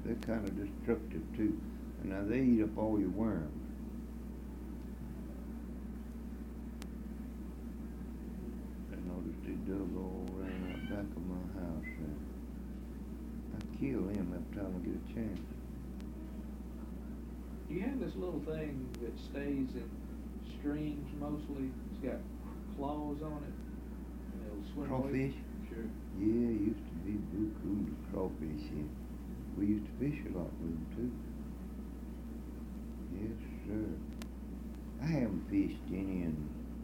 they're kind of destructive too. And now they eat up all your worms. I noticed they dug all around the back of my house. I kill them every time I get a chance. You have this little thing that stays in streams mostly. It's got claws on it, and it'll swim away. Crawfish? Sure. Yeah, it used to be buku to crawfish here. We used to fish a lot with them too. Yes, sir. I haven't fished any in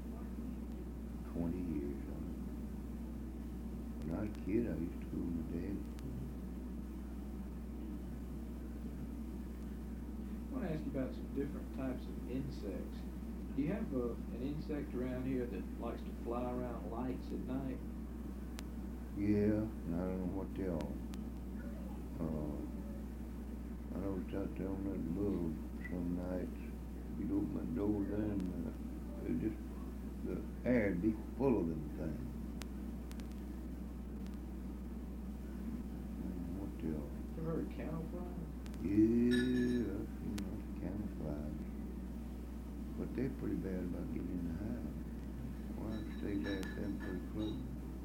20 years. When I was a kid, I used to go with my dad. I want to ask you about some different types of insects. Do you have an insect around here that likes to fly around lights at night? Yeah, and I don't know what they are. I noticed out there on that bulb some nights, you'd open that door then, the air'd be full of them things. I don't know what they are. Ever heard of camouflage? Yeah, I've seen lots of camouflage. But they're pretty bad about getting in the house. Well, I'd stay there with them pretty close.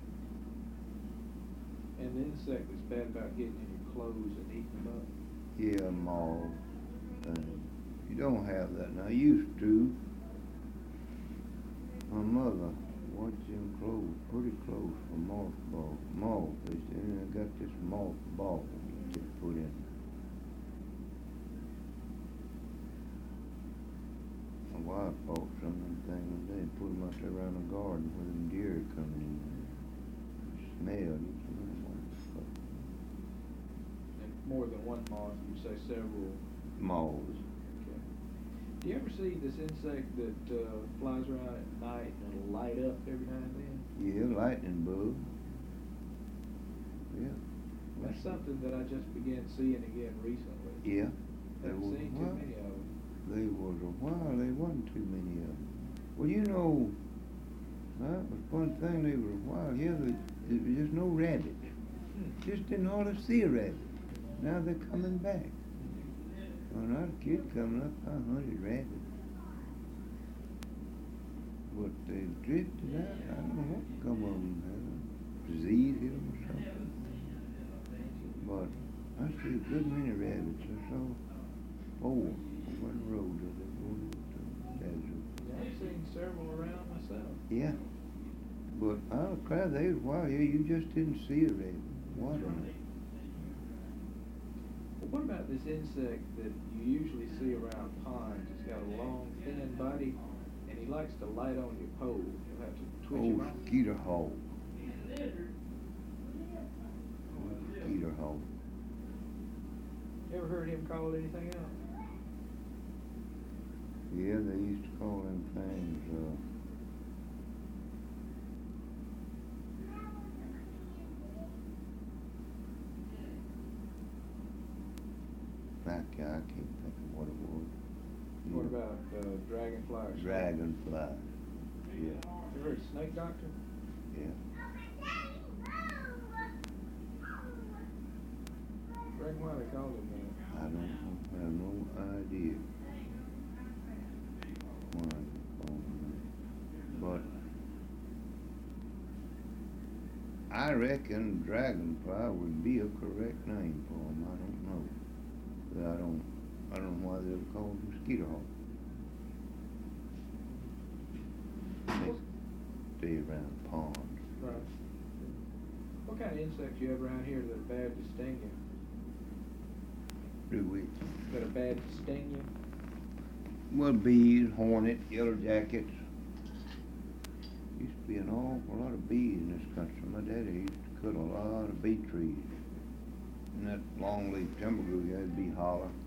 And the insect that's bad about getting in your clothes and eating them up? Yeah, moth thing. You don't have that now. Used to. My mother watched them clothes pretty close for mothball. Moth. And I got this moth ball to put in. My wife bought some of them things one day and put them out there around the garden where them deer come in there. Smelled it. More than one moth, you say several. Moths. Okay. Do you ever see this insect that flies around at night and it'll light up every now and then? Yeah, lightning bug. Yeah. That's something that I just began seeing again recently. Yeah. Haven't seen too many of them. There was a while, there wasn't too many of them. Well, you know, that was one thing, there was a while, yeah, there was just no rabbits. Just didn't ought to see a rabbit. Now they're coming back. When I was a kid coming up, I hunted rabbits. But they drifted out. I don't know what come of them. Disease hit them or something. But I see a good many rabbits. I saw 4 on one road as they going into the desert. Yeah, I've seen several around myself. Yeah. But I was glad they was wild. Yeah, you just didn't see a rabbit. Watering it. What about this insect that you usually see around ponds? It's got a long, thin body, and he likes to light on your pole. You'll have to twitch him off. Skeeter hawk. Skeeter hawk. You ever heard him call anything else? Yeah, they used to call them things, I can't think of what it was. What about dragonfly or snake? Dragonfly. Yeah. You ever heard of snake doctor? Yeah. Reckon why they called him that? I don't know. I have no idea why they called him that. But I reckon dragonfly would be a correct name for him. I don't know. But I don't know why they were called mosquito hawk. They stay around ponds. Right. What kind of insects you have around here that are bad to sting you? Do we? That are bad to sting you? Well, bees, hornet, yellow jackets. Used to be an awful lot of bees in this country. My daddy used to cut a lot of bee trees. And that longleaf timber grew, you had to be holler.